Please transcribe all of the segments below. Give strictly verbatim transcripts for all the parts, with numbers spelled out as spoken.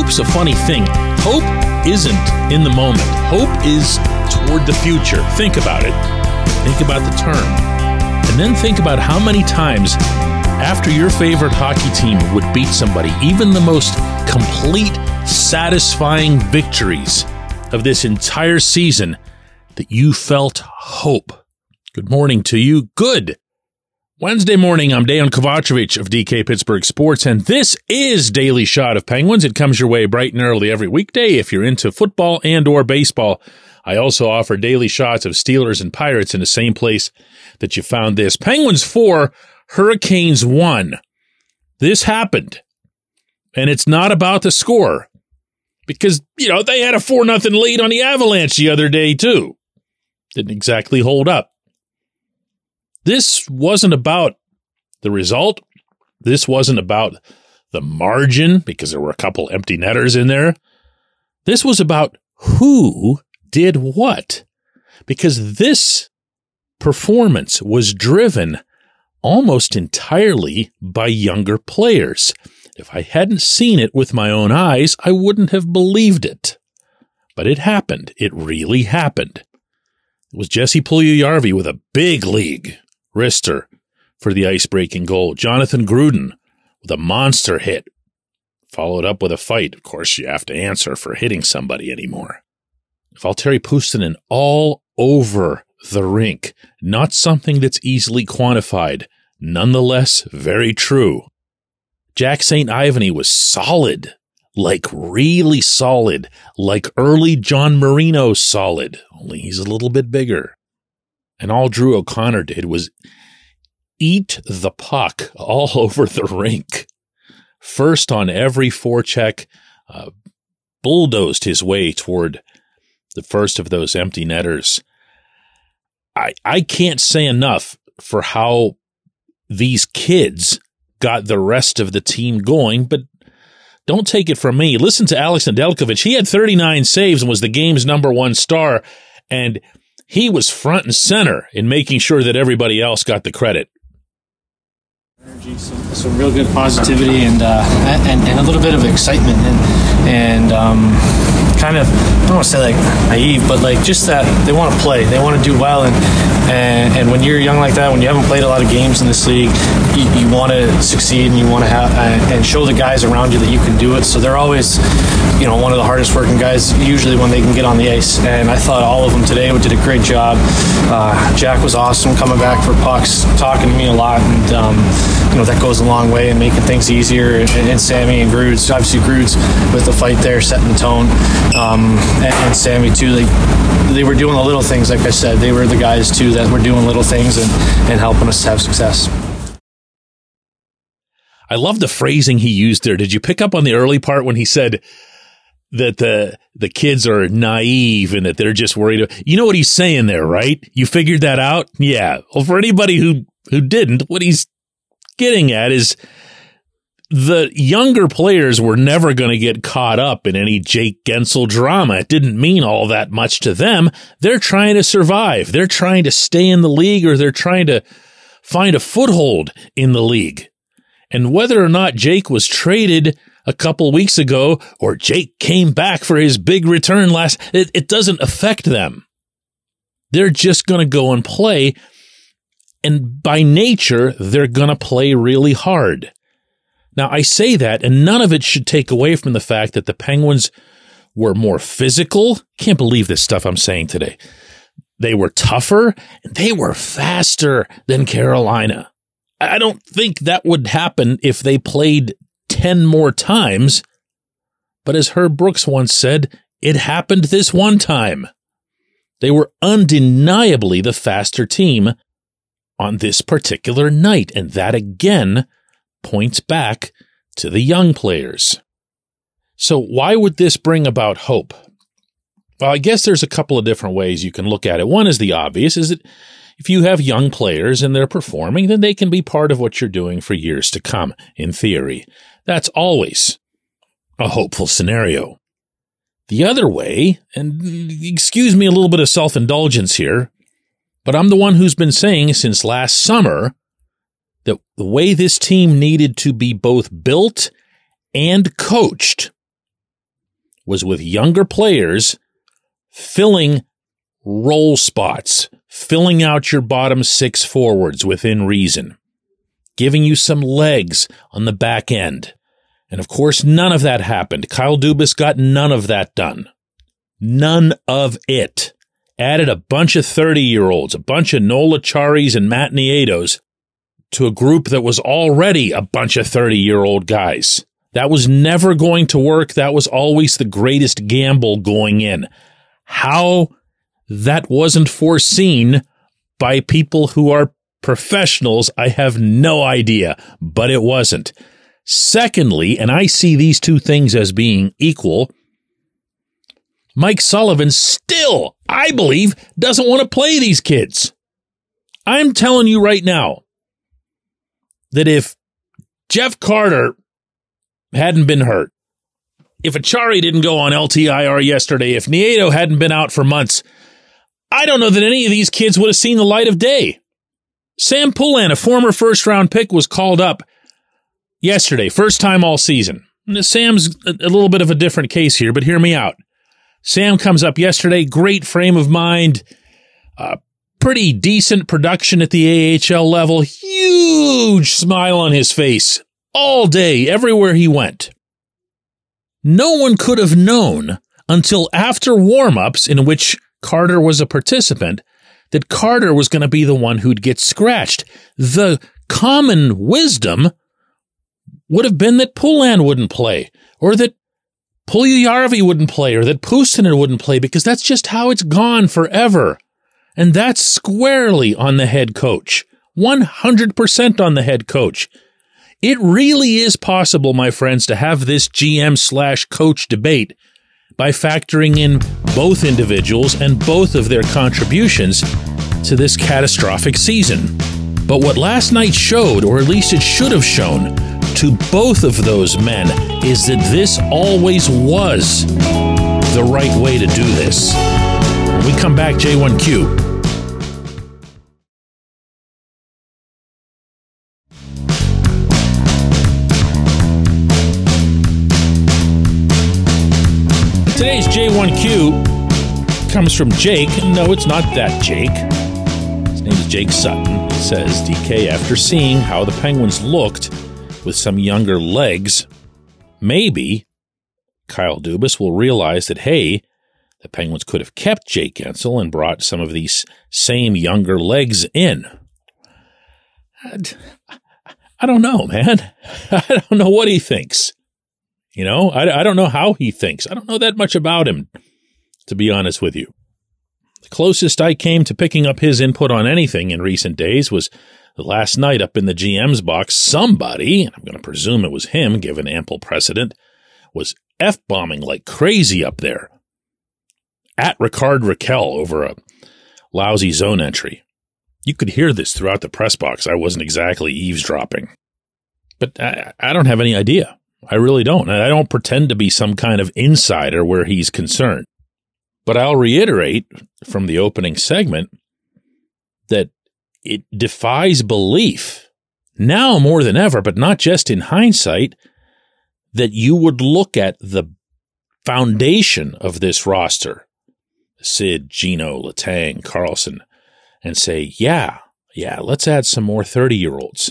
hope's a funny thing. Hope isn't in the moment. Hope is toward the future. Think about it. Think about the term. And then think about how many times after your favorite hockey team would beat somebody, even the most complete, satisfying victories of this entire season, that you felt hope. Good morning to you. Good Wednesday morning. I'm Dejan Kovacevic of D K Pittsburgh Sports, and this is Daily Shot of Penguins. It comes your way bright and early every weekday if you're into football and or baseball. I also offer daily shots of Steelers and Pirates in the same place that you found this. Penguins four, Hurricanes one. This happened, and it's not about the score because, you know, they had a four nothing lead on the Avalanche the other day too. Didn't exactly hold up. This wasn't about the result. This wasn't about the margin because there were a couple empty netters in there. This was about who did what, because this performance was driven almost entirely by younger players. If I hadn't seen it with my own eyes, I wouldn't have believed it. But it happened. It really happened. It was Jesse Puljujarvi with a big league wrister for the ice-breaking goal. Jonathan Gruden with a monster hit, followed up with a fight. Of course, you have to answer for hitting somebody anymore. Valtteri Puustinen all over the rink. Not something that's easily quantified. Nonetheless, very true. Jack Saint Ivany was solid, like really solid, like early John Marino solid, only he's a little bit bigger. And all Drew O'Connor did was eat the puck all over the rink. First on every forecheck, uh, bulldozed his way toward the first of those empty netters. I, I can't say enough for how these kids got the rest of the team going, but don't take it from me. Listen to Alex Nedeljkovic. He had thirty-nine saves and was the game's number one star, and he was front and center in making sure that everybody else got the credit. Energy, some, some real good positivity, and, uh, and and a little bit of excitement, and and um, kind of, I don't want to say like naive, but like just that they want to play, they want to do well, and and and when you're young like that, when you haven't played a lot of games in this league, you, you want to succeed and you want to have uh, and show the guys around you that you can do it. So they're always, you know, one of the hardest working guys usually when they can get on the ice, and I thought all of them today did a great job. Uh, Jack was awesome coming back for pucks, talking to me a lot, and um, you know, that goes a long way in making things easier. And, and Sammy and Grudes, obviously Grudes with the fight there, setting the tone, um, and, and Sammy too. They they were doing the little things, like I said. They were the guys too that were doing little things and, and helping us have success. I love the phrasing he used there. Did you pick up on the early part when he said that the the kids are naive and that they're just worried? You know what he's saying there, right? You figured that out? Yeah. Well, for anybody who, who didn't, what he's getting at is the younger players were never going to get caught up in any Jake Gensel drama. It didn't mean all that much to them. They're trying to survive. They're trying to stay in the league, or they're trying to find a foothold in the league. And whether or not Jake was traded a couple weeks ago or Jake came back for his big return last, it, it doesn't affect them. They're just going to go and play. And by nature, they're going to play really hard. Now, I say that, and none of it should take away from the fact that the Penguins were more physical. Can't believe this stuff I'm saying today. They were tougher, and they were faster than Carolina. I don't think that would happen if they played ten more times. But as Herb Brooks once said, it happened this one time. They were undeniably the faster team on this particular night, and that again points back to the young players. So why would this bring about hope? Well, I guess there's a couple of different ways you can look at it. One is the obvious, is that if you have young players and they're performing, then they can be part of what you're doing for years to come, in theory. That's always a hopeful scenario. The other way, and excuse me a little bit of self-indulgence here, but I'm the one who's been saying since last summer that the way this team needed to be both built and coached was with younger players filling role spots, filling out your bottom six forwards within reason, giving you some legs on the back end. And of course, none of that happened. Kyle Dubas got none of that done. None of it. Added a bunch of thirty-year-olds, a bunch of Noel Acharis and Matt Nietos to a group that was already a bunch of thirty-year-old guys. That was never going to work. That was always the greatest gamble going in. How that wasn't foreseen by people who are professionals, I have no idea, but it wasn't. Secondly, and I see these two things as being equal, Mike Sullivan still, I believe, doesn't want to play these kids. I'm telling you right now that if Jeff Carter hadn't been hurt, if Achari didn't go on L T I R yesterday, if Nieto hadn't been out for months, I don't know that any of these kids would have seen the light of day. Sam Poulin, a former first-round pick, was called up yesterday, first time all season. Sam's a little bit of a different case here, but hear me out. Sam comes up yesterday, great frame of mind, uh, pretty decent production at the A H L level, huge smile on his face all day, everywhere he went. No one could have known until after warm-ups, in which Carter was a participant, that Carter was going to be the one who'd get scratched. The common wisdom would have been that Poulin wouldn't play, or that Puljujarvi wouldn't play, or that Puustinen wouldn't play, because that's just how it's gone forever. And that's squarely on the head coach. one hundred percent on the head coach. It really is possible, my friends, to have this G M slash coach debate by factoring in both individuals and both of their contributions to this catastrophic season. But what last night showed, or at least it should have shown, to both of those men is that this always was the right way to do this. When we come back, J one Q. Today's J one Q comes from Jake. No, it's not that Jake. His name is Jake Sutton. He says, D K, after seeing how the Penguins looked with some younger legs, maybe Kyle Dubas will realize that, hey, the Penguins could have kept Jake Guentzel and brought some of these same younger legs in. I don't know, man. I don't know what he thinks. You know, I, I don't know how he thinks. I don't know that much about him, to be honest with you. The closest I came to picking up his input on anything in recent days was last night up in the G M's box. Somebody, and I'm going to presume it was him, given ample precedent, was F-bombing like crazy up there at Ricard Raquel over a lousy zone entry. You could hear this throughout the press box. I wasn't exactly eavesdropping. But I, I don't have any idea. I really don't. I don't pretend to be some kind of insider where he's concerned. But I'll reiterate from the opening segment that it defies belief, now more than ever, but not just in hindsight, that you would look at the foundation of this roster, Sid, Gino, Letang, Carlson, and say, yeah, yeah, let's add some more thirty-year-olds.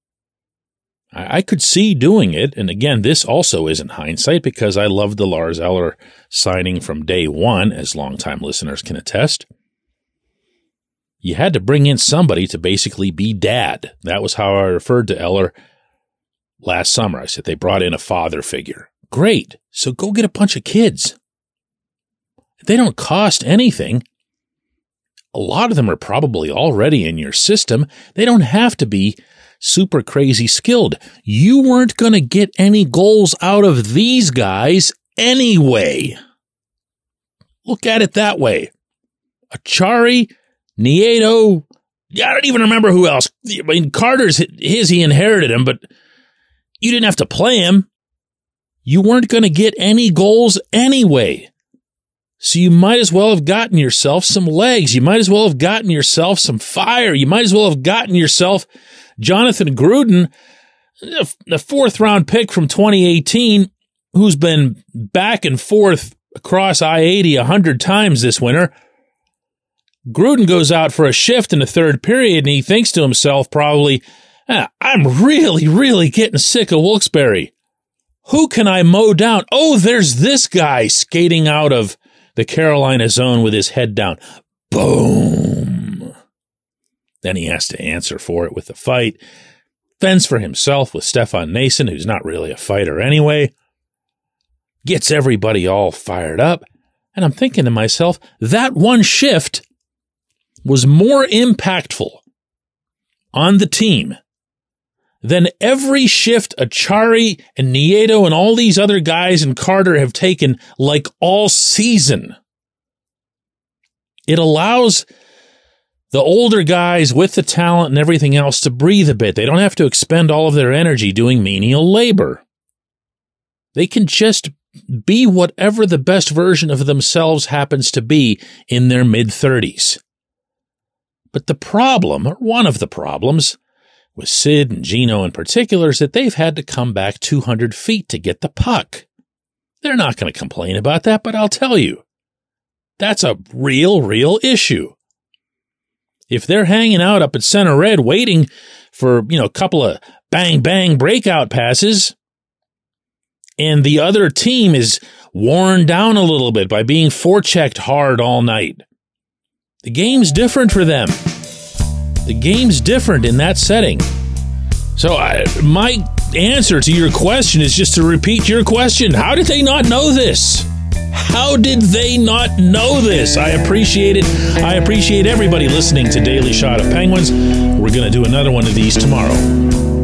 I could see doing it, and again, this also isn't hindsight because I loved the Lars Eller signing from day one, as longtime listeners can attest. You had to bring in somebody to basically be dad. That was how I referred to Eller last summer. I said they brought in a father figure. Great, so go get a bunch of kids. They don't cost anything. A lot of them are probably already in your system. They don't have to be super crazy skilled. You weren't going to get any goals out of these guys anyway. Look at it that way. Achari, Nieto, I don't even remember who else. I mean, Carter's his, he inherited him, but you didn't have to play him. You weren't going to get any goals anyway. So you might as well have gotten yourself some legs. You might as well have gotten yourself some fire. You might as well have gotten yourself Jonathan Gruden, the fourth round pick from twenty eighteen, who's been back and forth across I eighty a hundred times this winter, Gruden goes out for a shift in the third period, and he thinks to himself probably, ah, I'm really, really getting sick of Wilkes-Barre. Who can I mow down? Oh, there's this guy skating out of the Carolina zone with his head down. Boom. Then he has to answer for it with a fight. Fends for himself with Stefan Nason, who's not really a fighter anyway. Gets everybody all fired up. And I'm thinking to myself, that one shift was more impactful on the team than every shift Achari and Nieto and all these other guys and Carter have taken like all season. It allows the older guys with the talent and everything else to breathe a bit. They don't have to expend all of their energy doing menial labor. They can just be whatever the best version of themselves happens to be in their mid-thirties. But the problem, or one of the problems, with Sid and Gino in particular, is that they've had to come back two hundred feet to get the puck. They're not going to complain about that, but I'll tell you, that's a real, real issue. If they're hanging out up at center red waiting for, you know, a couple of bang-bang breakout passes, and the other team is worn down a little bit by being forechecked hard all night, the game's different for them. The game's different in that setting. So I, my answer to your question is just to repeat your question. How did they not know this? How did they not know this? I appreciate it. I appreciate everybody listening to Daily Shot of Penguins. We're going to do another one of these tomorrow.